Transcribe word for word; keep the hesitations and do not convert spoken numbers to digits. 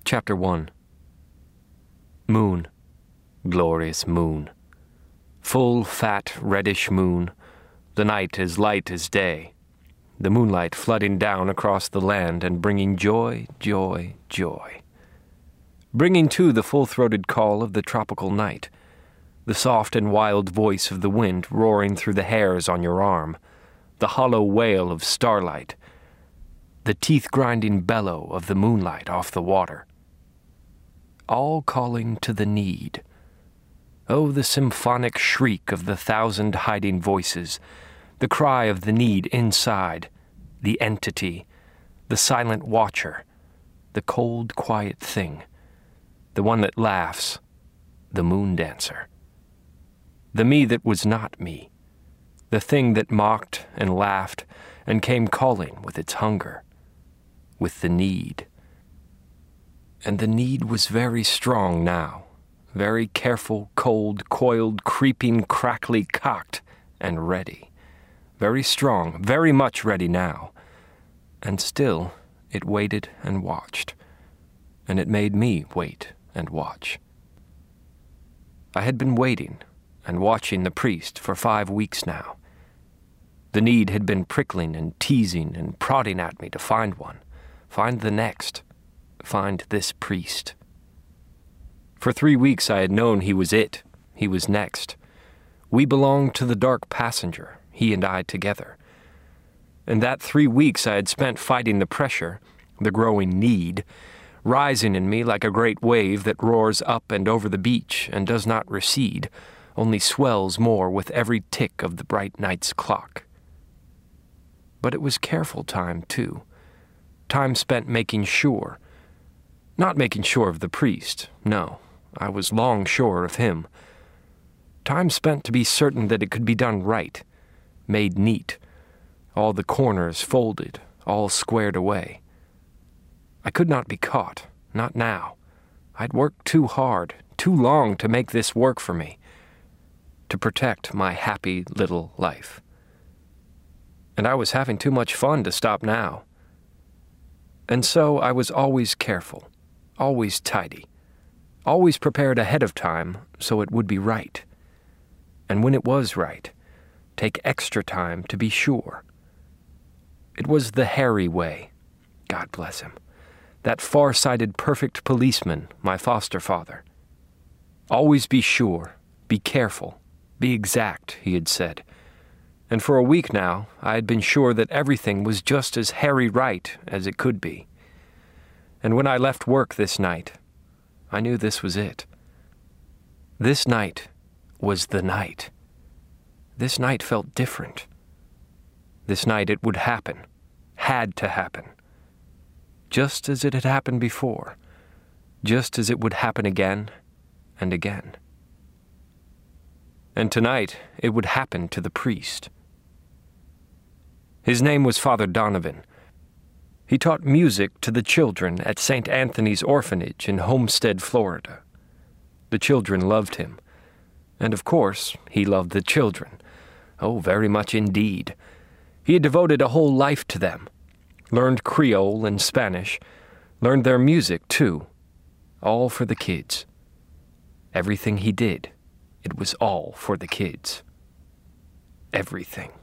Chapter one. Moon, glorious moon. Full, fat, reddish moon, the night as light as day, the moonlight flooding down across the land and bringing joy, joy, joy. Bringing, too, the full-throated call of the tropical night, the soft and wild voice of the wind roaring through the hairs on your arm, the hollow wail of starlight, the teeth-grinding bellow of the moonlight off the water. All calling to the need. Oh, the symphonic shriek of the thousand hiding voices, the cry of the need inside, the entity, the silent watcher, the cold, quiet thing, the one that laughs, the moon dancer. The me that was not me, the thing that mocked and laughed and came calling with its hunger, with the need. And the need was very strong now, very careful, cold, coiled, creeping, crackly, cocked, and ready. Very strong, very much ready now. And still it waited and watched, and it made me wait and watch. I had been waiting and watching the priest for five weeks now. The need had been prickling and teasing and prodding at me to find one, find the next, find this priest. For three weeks I had known he was it, he was next. We belonged to the dark passenger, he and I together. And that three weeks I had spent fighting the pressure, the growing need, rising in me like a great wave that roars up and over the beach and does not recede, only swells more with every tick of the bright night's clock. But it was careful time, too. Time spent making sure. Not making sure of the priest, no. I was long sure of him. Time spent to be certain that it could be done right, made neat, all the corners folded, all squared away. I could not be caught, not now. I'd worked too hard, too long to make this work for me, to protect my happy little life. And I was having too much fun to stop now. And so I was always careful, always tidy, always prepared ahead of time so it would be right. And when it was right, take extra time to be sure. It was the Harry way, God bless him, that far-sighted perfect policeman, my foster father. Always be sure, be careful, be exact, he had said. And for a week now, I had been sure that everything was just as Harry right as it could be. And when I left work this night, I knew this was it. This night was the night. This night felt different. This night it would happen, had to happen. Just as it had happened before, just as it would happen again and again. And tonight it would happen to the priest. His name was Father Donovan. He taught music to the children at Saint Anthony's Orphanage in Homestead, Florida. The children loved him. And of course, he loved the children. Oh, very much indeed. He had devoted a whole life to them. Learned Creole and Spanish. Learned their music, too. All for the kids. Everything he did, it was all for the kids. Everything.